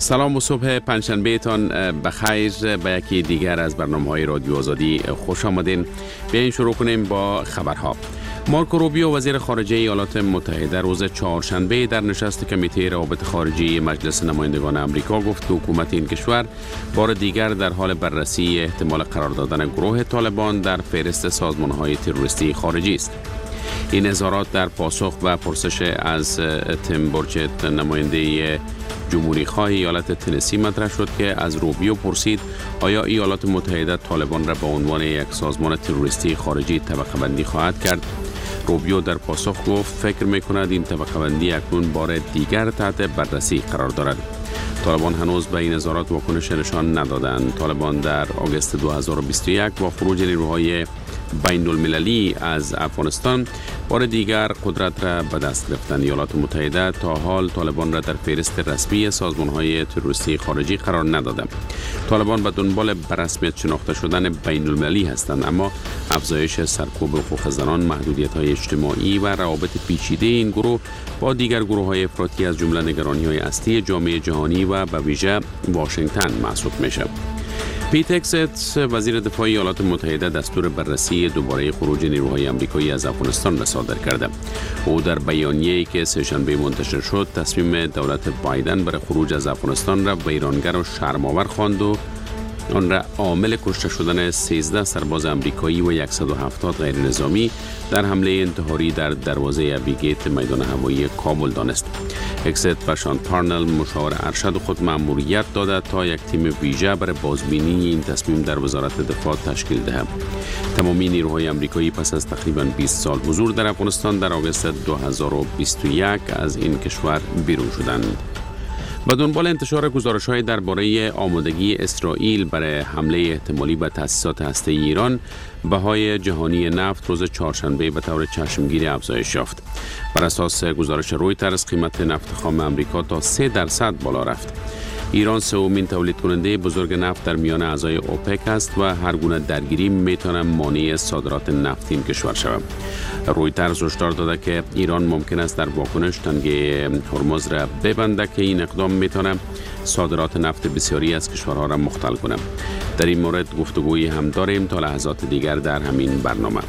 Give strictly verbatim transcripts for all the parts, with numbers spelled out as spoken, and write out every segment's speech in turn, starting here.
سلام و صبح پنجشنبه تان بخیر. به یکی دیگر از برنامه‌های رادیو آزادی خوش آمدین. بیاین شروع کنیم با خبرها. مارکو روبیو وزیر خارجه ایالات متحده روز چهارشنبه در نشست کمیته روابط خارجی مجلس نمایندگان آمریکا گفت که حکومت این کشور بار دیگر در حال بررسی احتمال قرار دادن گروه طالبان در فهرست سازمان‌های تروریستی خارجی است. این اظهارات در پاسخ و پرسش از تیم برچت نماینده جمهوری خواه ایالت تنسی مطرح شد که از روبیو پرسید آیا ایالات متحده طالبان را به عنوان یک سازمان تروریستی خارجی طبقه بندی خواهد کرد. روبیو در پاسخ گفت فکر می‌کند این طبقه بندی اکنون بار دیگر تحت بررسی قرار دارد. طالبان هنوز به این اظهارات واکنش نشان ندادند. طالبان در آگوست دو هزار و بیست و یک با خروج نیروهای بین المللی از افغانستان بار دیگر قدرت را به دست گرفتند. ایالات متحده تا حال طالبان را در فهرست رسمی سازمان‌های تروریستی خارجی قرار ندادند. طالبان به دنبال به رسمیت شناخته شدن بین المللی هستند، اما افزایش سرکوب حقوق زنان، محدودیت‌های اجتماعی و روابط پیچیده این گروه با دیگر گروه‌های افراطی از جمله نگرانی‌های اصلی جامعه جهانی و به ویژه واشنگتن محسوب می‌شود. پیت هگست وزیر دفاع ایالات متحده دستور بررسی دوباره خروج نیروهای آمریکایی از افغانستان را صادر کرده. او در بیانیه‌ای که سه‌شنبه منتشر شد تصمیم دولت بایدن برای خروج از افغانستان را ویرانگر و شرم‌آور خواند و آن را عامل کشته شدن سیزده سرباز آمریکایی و صد و هفتاد غیر نظامی در حمله انتحاری در دروازه ابیگیت میدان هوایی کابل دانست. هگست و شان پارنل مشاور ارشد خود مأموریت داده تا یک تیم ویژه برای بازبینی این تصمیم در وزارت دفاع تشکیل دهد. تمامی نیروهای آمریکایی پس از تقریباً بیست سال حضور در افغانستان در آگوست دو هزار و بیست و یک از این کشور بیرون شدند. با دنبال انتشار گزارش‌های درباره آمادگی اسرائیل برای حمله احتمالی به تأسیسات هسته‌ای ایران، بهای جهانی نفت روز چهارشنبه به طور چشمگیر افزایش یافت. بر اساس گزارش رویترز قیمت نفت خام آمریکا تا سه درصد بالا رفت. ایران سومین تولید کننده بزرگ نفت در میان اعضای اوپک است و هر گونه درگیری میتواند مانع صادرات نفت این کشور شود. رویترز هشدار داده که ایران ممکن است در واکنش تنگه هرمز را ببنده که این اقدام میتواند صادرات نفت بسیاری از کشورها را مختل کند. در این مورد گفتگویی هم داریم تا لحظات دیگر در همین برنامه.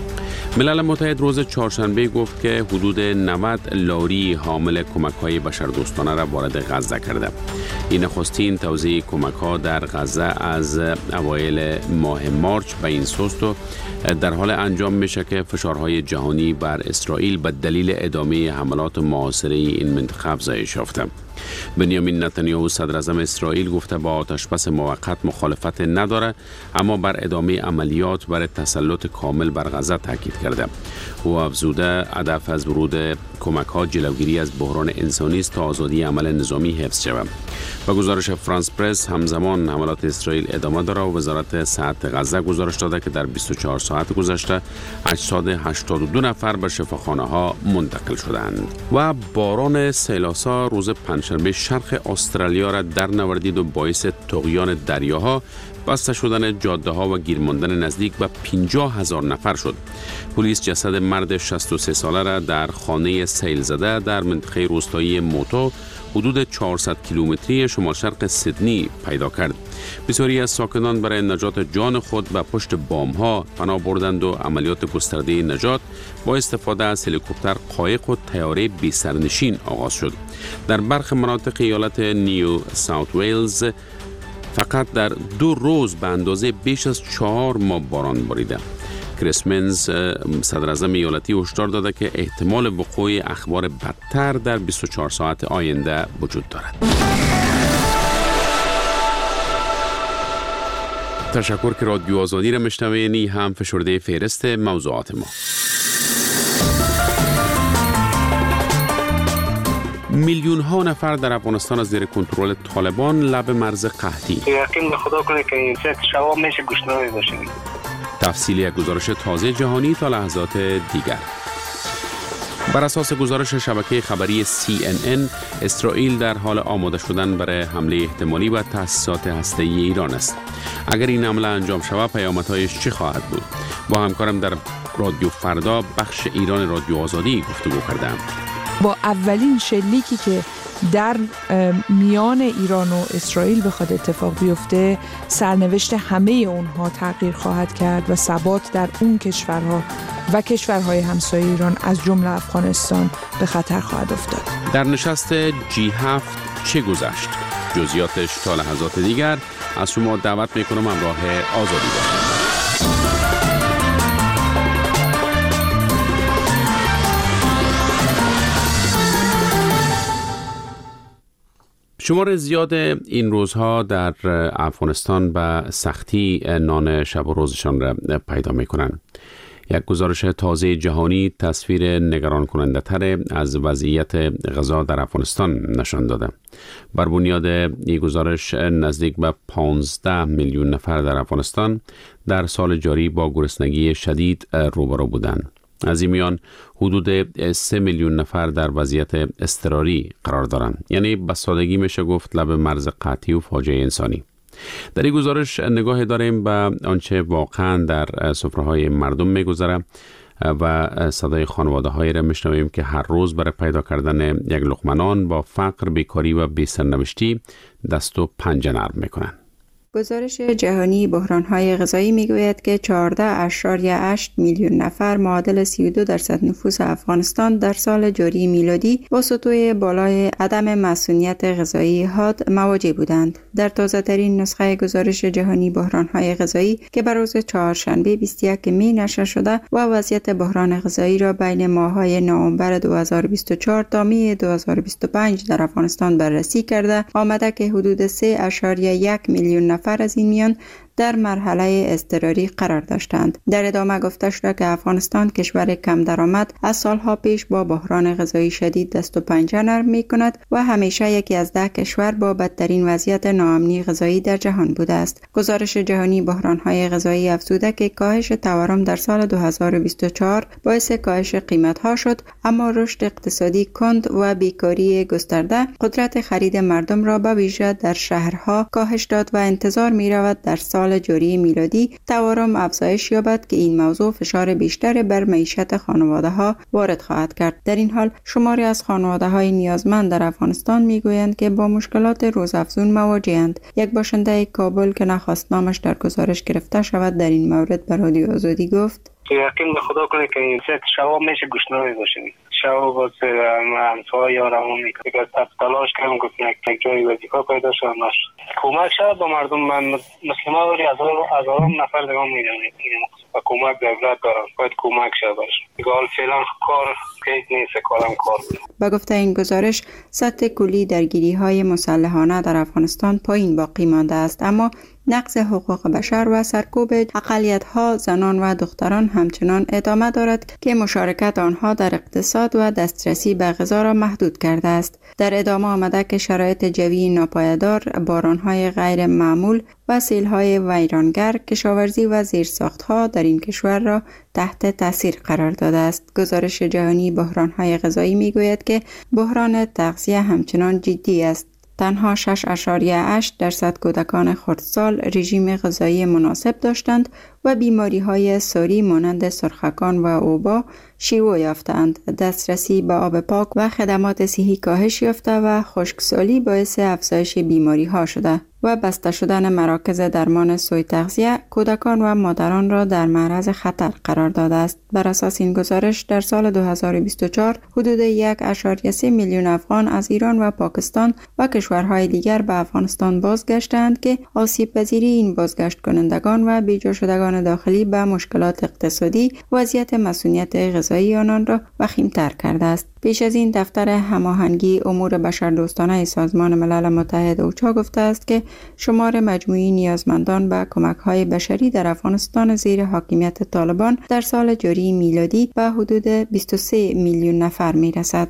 ملل متحد روز چهارشنبه گفت که حدود نود لاری حامل کمک‌های بشردوستانه را وارد غزه کرده. این نخستین توزیع کمک‌ها در غزه از اوایل ماه مارچ به این سوست و در حال انجام میشه که فشارهای جهانی بر اسرائیل به دلیل ادامه حملات محاصره این منطقه افزایش یافته. بنیامین نتانیاهو صدر اعظم اسرائیل گفته با آتشبس موقت مخالفت نداره، اما بر ادامه عملیات برای تسلط کامل بر غزه تاکید کرده. او افزوده هدف از ورود کمک‌ها جلوگیری از بحران انسانی است تا آزادی عمل نظامی حفظ شود. با گزارش فرانس پرس همزمان حملات اسرائیل ادامه دارد و وزارت صحت غزه گزارش داده که در بیست و چهار ساعت گذشته هشتصد و هشتاد و دو نفر به شفاخانه‌ها منتقل شدند. و باران سیلاسا روز پنجشنبه شرق استرالیا را در نوردید و باعث طغیان دریاها، بسته شدن جاده ها و گیر ماندن نزدیک به پنجاه هزار نفر شد. پلیس جسد مرد شصت و سه ساله را در خانه سیل زده در منطقه روستایی موتو حدود چهارصد کیلومتری شمال شرق سیدنی پیدا کرد. بسیاری از ساکنان برای نجات جان خود به پشت بام ها پناه بردند و عملیات گسترده نجات با استفاده از هلیکوپتر، قایق و طیاره بی سرنشین آغاز شد. در برخی مناطق ایالت نیو ساوت ویلز فقط در دو روز به اندازه بیش از چهار ماه باران باریده. کریس منز صدر اعظم ایالتی هشدار داده که احتمال وقوع اخبار بدتر در بیست و چهار ساعت آینده وجود دارد. تشکر که رادیو آزادی را میشنوید. هم فشرده فهرست موضوعات ما. میلیون ها نفر در افغانستان از زیر کنترل طالبان لب مرز قحطی. یقین به خدا کنه که این سه شواب میشه گشنه‌ای باشه. تفصیل یک گزارش تازه جهانی تا لحظات دیگر. بر اساس گزارش شبکه خبری سی ان ان، اسرائیل در حال آماده شدن برای حمله احتمالی به تأسیسات هسته‌ای ایران است. اگر این حمله انجام شود پیامدهایش چه خواهد بود؟ با همکارم در رادیو فردا بخش ایران رادیو آزادی گفتگو کردم. با اولین شلیکی که در میان ایران و اسرائیل بخواد اتفاق بیفته، سرنوشت همه اونها تغییر خواهد کرد و ثبات در اون کشورها و کشورهای همسایه ایران از جمله افغانستان به خطر خواهد افتاد. در نشست جی هفت چه گذشت؟ جزئیاتش تا لحظات دیگر از شما دعوت میکنم همراه آزادی باشید. شمار زیاد این روزها در افغانستان به سختی نان شب و روزشان را پیدا میکنند. یک گزارش تازه جهانی تصویر نگران کننده تر از وضعیت غذا در افغانستان نشان داده. بر بنیاد این گزارش نزدیک به پانزده میلیون نفر در افغانستان در سال جاری با گرسنگی شدید روبرو بودند. از این میان حدود سه میلیون نفر در وضعیت اضطراری قرار دارند. یعنی به سادگی میشه گفت لب مرز قحطی و فاجعه انسانی. در این گزارش نگاه داریم به آنچه واقعا در سفره‌های مردم میگذره و صدای خانواده هایی را میشنویم که هر روز برای پیدا کردن یک لقمه نان با فقر، بیکاری و بی‌سرنوشتی دست و پنجه نرم میکنن. گزارش جهانی بحران‌های غذایی میگوید که چهارده اشاریه هشت میلیون نفر معادل سی و دو درصد نفوس افغانستان در سال جاری میلادی با سطوح بالای عدم مسئولیت غذایی حاد مواجه بودند. در تازه‌ترین نسخه گزارش جهانی بحران‌های غذایی که بر روز چهارشنبه بیست و یکم می نشر شده و وضعیت بحران غذایی را بین ماه‌های نوامبر دو هزار و بیست و چهار تا می دو هزار و بیست و پنج در افغانستان بررسی کرده، آمده که حدود سه اشاریه یک میلیون نفر نفر از این میان در مرحله اضطراری قرار داشتند. در ادامه گفته شده که افغانستان کشور کم درآمد از سالها پیش با بحران غذایی شدید دست و پنجه نرم می کند و همیشه یکی از ده کشور با بدترین وضعیت ناامنی غذایی در جهان بوده است. گزارش جهانی بحران‌های غذایی افزوده که کاهش تورم در سال دو هزار و بیست و چهار باعث کاهش قیمت‌ها شد، اما رشد اقتصادی کند و بیکاری گسترده قدرت خرید مردم را به ویژه در شهرها کاهش داد و انتظار می‌رود در سال جاری میلادی تورم افزایش یابد که این موضوع فشار بیشتر بر معیشت خانواده‌ها وارد خواهد کرد. در این حال شماری از خانواده‌های نیازمند در افغانستان میگویند که با مشکلات روزافزون مواجه‌اند. یک باشنده کابل که نخواست نامش در گزارش گرفته شود در این مورد به رادیو آزادی گفت: یقین به خدا کنه که این ست شواب میشه گشنه باشیم. شواب باز همسایه یا روان میکنه که تب تلاش کردم گفتن یک جایی وظیفه پیدا شد نش کمک شد با مردم. من مسلمان ولی هزاران نفر دیگه میدونید و کمک دولت دارن، باید کمک شد باشه. دیگه حال فعلا کار کیت نیست، کارم کار. با گفته این گزارش سطح کلی درگیری های مسلحانه در افغانستان پایین باقی مانده است، اما نقض حقوق بشر و سرکوب اقلیت‌ها، زنان و دختران همچنان ادامه دارد که مشارکت آنها در اقتصاد و دسترسی به غذا را محدود کرده است. در ادامه آمده که شرایط جوی ناپایدار، باران‌های غیر معمول و سیل‌های ویرانگر، کشاورزی و زیرساخت‌ها در این کشور را تحت تاثیر قرار داده است. گزارش جهانی بحران‌های غذایی می‌گوید که بحران تغذیه همچنان جدی است. تنها شش اشاریه هشت درصد کودکان خردسال رژیم غذایی مناسب داشتند و بیماری‌های ساری مانند سرخکان و اوبا شیوع یافتند. دسترسی به آب پاک و خدمات صحی کاهش یافته و خشکسالی باعث افزایش بیماری‌ها شده و بسته شدن مراکز درمان سوء تغذیه کودکان و مادران را در معرض خطر قرار داده است. بر اساس این گزارش در سال دو هزار و بیست و چهار حدود یک اشاریه سه میلیون افغان از ایران و پاکستان و کشورهای دیگر به افغانستان بازگشتند که آسیب پذیری این بازگشت کنندگان و بیجا شدگان داخلی به مشکلات اقتصادی وضعیت مسئولیت غذایی آنان را وخیم‌تر کرده است. پیش از این دفتر هماهنگی امور بشردوستانه سازمان ملل متحد اوچا گفته است که شمار مجموعی نیازمندان به کمک‌های بشری در افغانستان زیر حاکمیت طالبان در سال جاری میلادی به حدود بیست و سه میلیون نفر میرسد.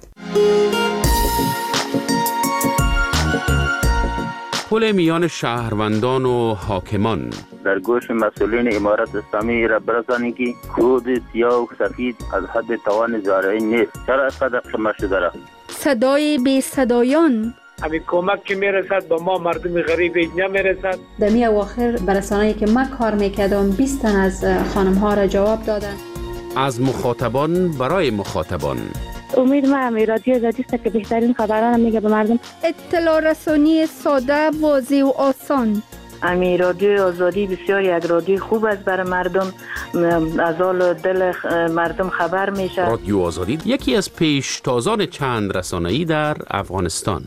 پل میان شهروندان و حاکمان در گوش مسئولین امارت اسلامی را برسانید که کود سیاه و سفید از حد توان زارعی نیست. چرا اینقدر خمه شده را؟ صدای بی صدایان همین کمک که میرسد به ما مردم غریب نمیرسد. در می اواخر برسانه‌ای که من کار میکردم بیست تن از خانم ها را جواب دادن. از مخاطبان برای مخاطبان امید ما همه رادیو آزادی است که بهترین خبران میگه به مردم. اطلاع رسانی ساده، واضح و آسان. امی رادیو آزادی بسیار یک رادیو خوب است برای مردم، از حال دل مردم خبر میشه. رادیو آزادی یکی از پیشتازان چند رسانه‌ای در افغانستان.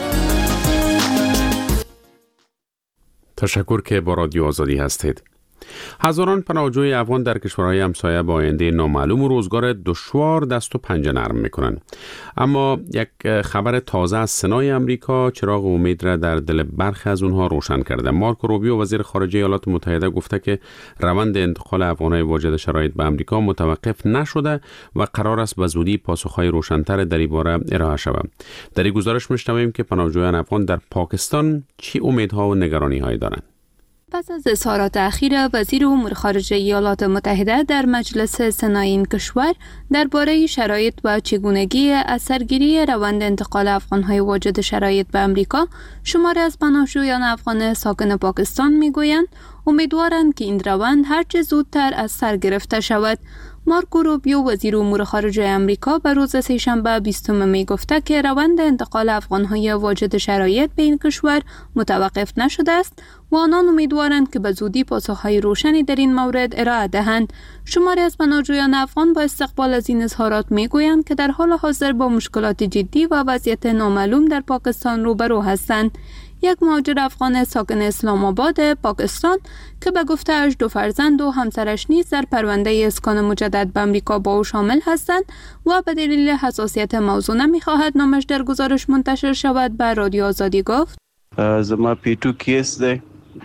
تشکر که با رادیو آزادی هستید. هزاران پناهجوی افغان در کشورهای همسایه با آینده نامعلوم و روزگار دشوار دست و پنجه نرم میکنند. اما یک خبر تازه از سنای امریکا چراغ امید را در دل برخی از اونها روشن کرده. مارکو روبیو وزیر خارجه ایالات متحده گفته که روند انتقال افغانای واجد شرایط به امریکا متوقف نشده و قرار است به زودی پاسخهای روشن‌تر در این باره ارائه شود. در این گزارش می‌شنویم که پناهجویان افغان در پاکستان چی امیدها و نگرانی‌هایی دارند. پس از اظهارات اخیر وزیر امور خارجه ایالات متحده در مجلس سنای این کشور درباره شرایط و چگونگی از سرگیری روند انتقال افغان‌های واجد شرایط به امریکا، شماری از پناهجویان افغان ساکن پاکستان میگویند امیدوارند که این روند هرچه زودتر از سر گرفته شود. مارکو روبیو وزیر امور خارجه امریکا به روز سه‌شنبه بیستم می گفته که روند انتقال افغان‌های واجد شرایط به این کشور متوقف نشده است و آنان امیدوارند که به زودی پاسخ‌های روشنی در این مورد ارائه دهند. شماری از پناهجویان افغان با استقبال از این اظهارات میگویند که در حال حاضر با مشکلات جدی و وضعیت نامعلوم در پاکستان روبرو هستند. یک مهاجر افغان ساکن اسلام آباد پاکستان که به گفته اش دو فرزند و همسرش نیز در پرونده اسکان مجدد به امریکا با او شامل هستند و به دلیل حساسیت موضوع نمی‌خواهد نامش در گزارش منتشر شود، به رادیو آزادی گفت: زما پیتو کیس ده.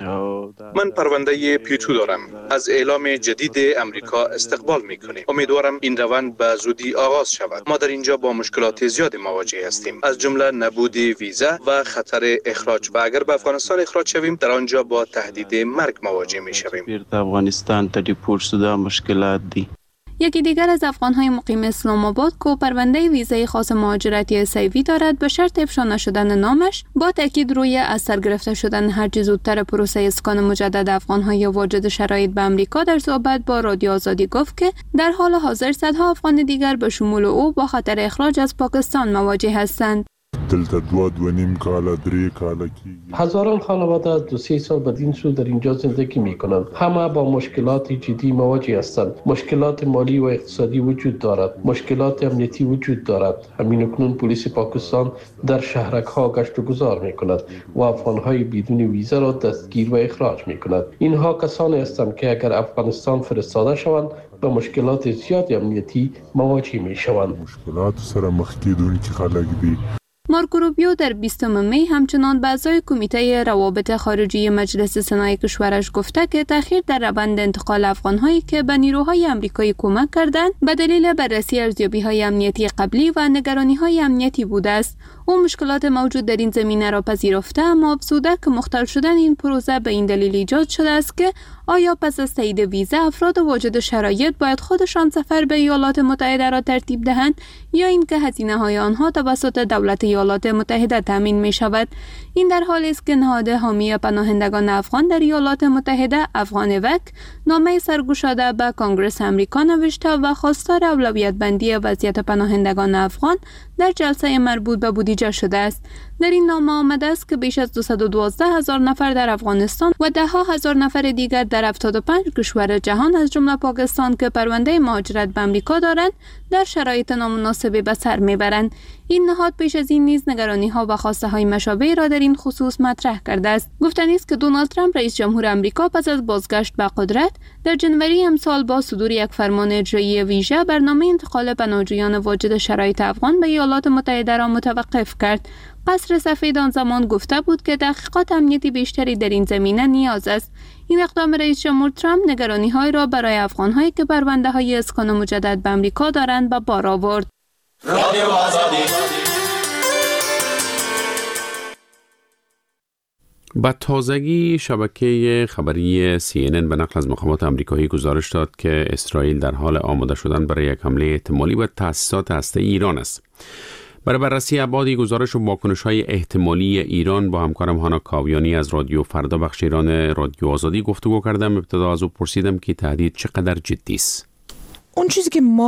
من پرونده پیتو دارم. از اعلام جدید امریکا استقبال میکنیم. امیدوارم این روند به زودی آغاز شود. ما در اینجا با مشکلات زیادی مواجه هستیم، از جمله نبود ویزا و خطر اخراج، و اگر به افغانستان اخراج شویم در آنجا با تهدید مرگ مواجه میشویم. افغانستان تا دیپورت شده مشکلات دی. یکی دیگر از افغان‌های مقیم اسلام آباد که پرونده ویزای خاص مهاجرتی اسیوی دارد به شرط افشا نشدن نامش، با تاکید روی از سر گرفته شدن هر چه زودتر پروسه اسکان مجدد افغان‌های واجد شرایط به امریکا در صحبت با رادیو آزادی گفت که در حال حاضر صدها افغان دیگر به شمول او با خطر اخراج از پاکستان مواجه هستند. دلته دو دو نیم کالا دری کالا کی هزاران خانواده از دو سه سال بدین سو در اینجا زندگی می کنند. همه با مشکلات جدی مواجه هستند. مشکلات مالی و اقتصادی وجود دارد، مشکلات امنیتی وجود دارد. همین اکنون پلیس پاکستان در شهرک ها گشت و گذار می کند و افغان های بدون ویزا را دستگیر و اخراج می کند. اینها کسانی هستند که اگر افغانستان فرستاده شوند به مشکلات زیاد امنیتی مواجه می شوند. مشکلات سره مخ کیدونکي خلک دي. مارکو روبیو در بیستم می همچنان به اعضای کمیته روابط خارجی مجلس سنای کشورش گفته که تأخیر در روند انتقال افغان‌هایی که به نیروهای آمریکایی کمک کردند به دلیل بررسی ارزیابی‌های امنیتی قبلی و نگرانی‌های امنیتی بوده است. او مشکلات موجود در این زمینه را پذیرفته، اما افزوده که مختل شدن این پروسه به این دلیل ایجاد شده است که آیا پس از تایید ویزا افراد واجد شرایط باید خودشان سفر به ایالات متحده را ترتیب دهند یا اینکه هزینه‌های آنها توسط دولت ایالات متحده تامین می شود. این در حالی است که نهاد حامی پناهندگان افغان در ایالات متحده افغان وک نامه سرگشاده به کنگره آمریکا نوشته و خواستار اولویت بندی وضعیت پناهندگان افغان در جلسه مربوط به بودجه شده است. در این نامه آمده است که بیش از دویست و دوازده هزار نفر در افغانستان و ده ها هزار نفر دیگر در هفتاد و پنج کشور جهان از جمله پاکستان که پرونده مهاجرت به آمریکا دارند در شرایط نامناسبی به سر میبرند. این نهاد پیش از این نیز نگرانی‌ها و خواسته‌های مشابه را در این خصوص مطرح کرده است. گفتنی است که دونالد ترامپ رئیس جمهور آمریکا پس از بازگشت به قدرت در جنوری امسال با صدور یک فرمان اجرایی ویژه برنامه انتقال پناهجویان واجد شرایط افغان به ایالات متحده را متوقف کرد. قصر سفید آن زمان گفته بود که تحقیقات امنیتی بیشتری در این زمینه نیاز است. این اقدام رئیس جمهور ترامپ نگرانی‌های را برای افغان‌هایی که پرونده‌های اسکان مجدد به آمریکا دارند به بار آورد. رادیو آزادی. با تازگی شبکه خبری سی ان ان به نقل از مقامات آمریکایی گزارش داد که اسرائیل در حال آماده شدن برای یک حمله احتمالی به تأسیسات هسته‌ای ایران است. برای بررسی ابعاد گزارش و واکنش‌های احتمالی ایران با همکارم هانا کاویانی از رادیو فردا بخش ایران رادیو آزادی گفتگو کردم. ابتدا از او پرسیدم که تهدید چقدر جدی است. اون چیزی که ما